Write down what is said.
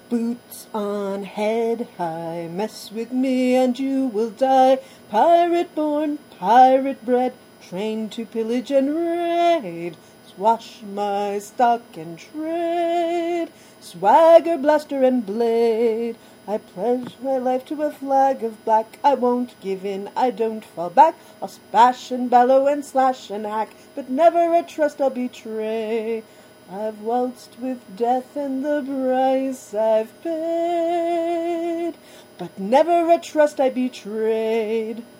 Boots on, head high, mess with me and you will die. Pirate born, pirate bred, trained to pillage and raid. Swash my stock and trade, swagger, blaster, and blade. I pledge my life to a flag of black. I won't give in, I don't fall back. I'll splash and bellow and slash and hack, but never a trust I'll betray. I've waltzed with death and the price I've paid, but never a trust I betrayed.